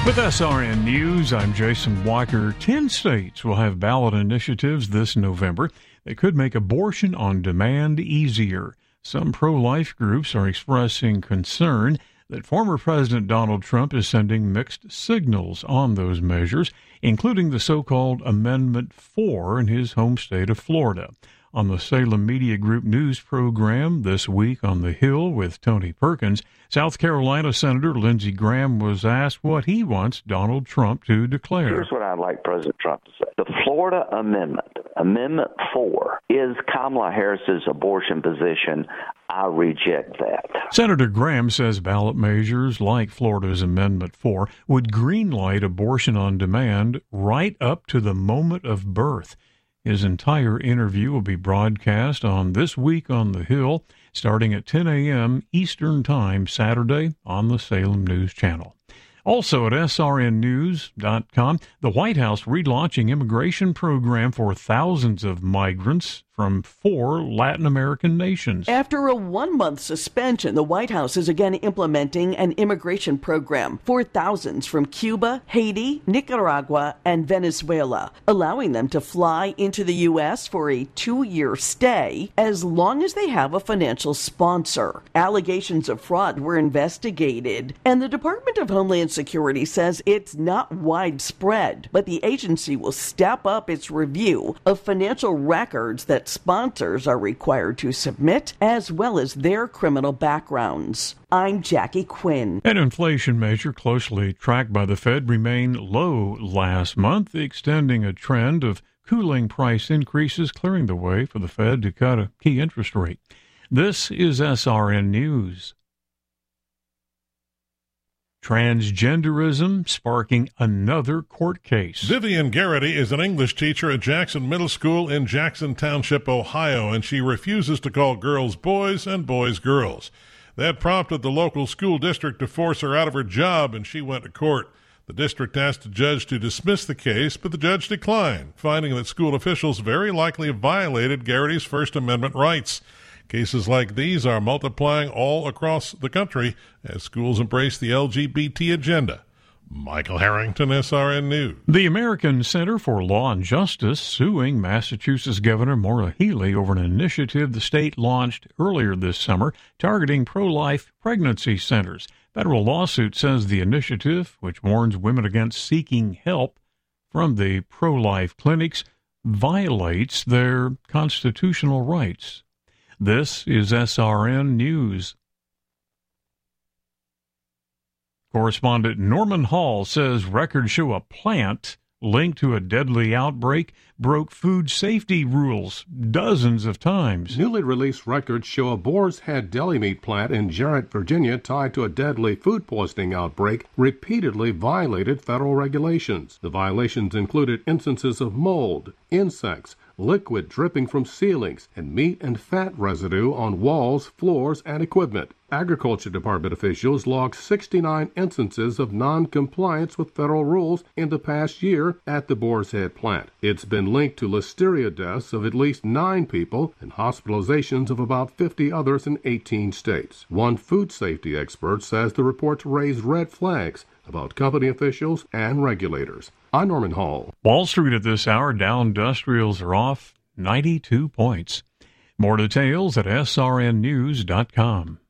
With SRN News, I'm Jason Walker. 10 states will have ballot initiatives this November that could make abortion on demand easier. Some pro-life groups are expressing concern that former President Donald Trump is sending mixed signals on those measures, including the so-called Amendment 4 in his home state of Florida. On the Salem Media Group news program This Week on the Hill with Tony Perkins, South Carolina Senator Lindsey Graham was asked what he wants Donald Trump to declare. Here's what I'd like President Trump to say. The Florida Amendment, Amendment 4, is Kamala Harris's abortion position. I reject that. Senator Graham says ballot measures like Florida's Amendment 4 would greenlight abortion on demand right up to the moment of birth. His entire interview will be broadcast on This Week on the Hill, starting at 10 a.m. Eastern Time Saturday on the Salem News Channel. Also at srnnews.com, the White House relaunching immigration program for thousands of migrants from 4 Latin American nations. After a 1-month suspension, the White House is again implementing an immigration program for thousands from Cuba, Haiti, Nicaragua, and Venezuela, allowing them to fly into the U.S. for a 2-year stay as long as they have a financial sponsor. Allegations of fraud were investigated, and the Department of Homeland Security says it's not widespread, but the agency will step up its review of financial records that sponsors are required to submit, as well as their criminal backgrounds. I'm Jackie Quinn. An inflation measure closely tracked by the Fed remained low last month, extending a trend of cooling price increases, clearing the way for the Fed to cut a key interest rate. This is SRN News. Transgenderism sparking another court case. Vivian Garrity is an English teacher at Jackson Middle School in Jackson Township, Ohio, and she refuses to call girls boys and boys girls. That prompted the local school district to force her out of her job, and she went to court. The district asked the judge to dismiss the case, but the judge declined, finding that school officials very likely violated Garrity's First Amendment rights. Cases like these are multiplying all across the country as schools embrace the LGBT agenda. Michael Harrington, SRN News. The American Center for Law and Justice suing Massachusetts Governor Maura Healey over an initiative the state launched earlier this summer targeting pro-life pregnancy centers. Federal lawsuit says the initiative, which warns women against seeking help from the pro-life clinics, violates their constitutional rights. This is SRN News. Correspondent Norman Hall says records show a plant linked to a deadly outbreak broke food safety rules dozens of times. Newly released records show a Boar's Head deli meat plant in Jarrett, Virginia, tied to a deadly food poisoning outbreak, repeatedly violated federal regulations. The violations included instances of mold, insects, liquid dripping from ceilings, and meat and fat residue on walls, floors, and equipment. Agriculture Department officials logged 69 instances of non-compliance with federal rules in the past year at the Boar's Head plant. It's been linked to listeria deaths of at least 9 people and hospitalizations of about 50 others in 18 states. One food safety expert says the reports raise red flags about company officials and regulators. I'm Norman Hall. Wall Street at this hour, Dow Industrials are off 92 points. More details at srnnews.com.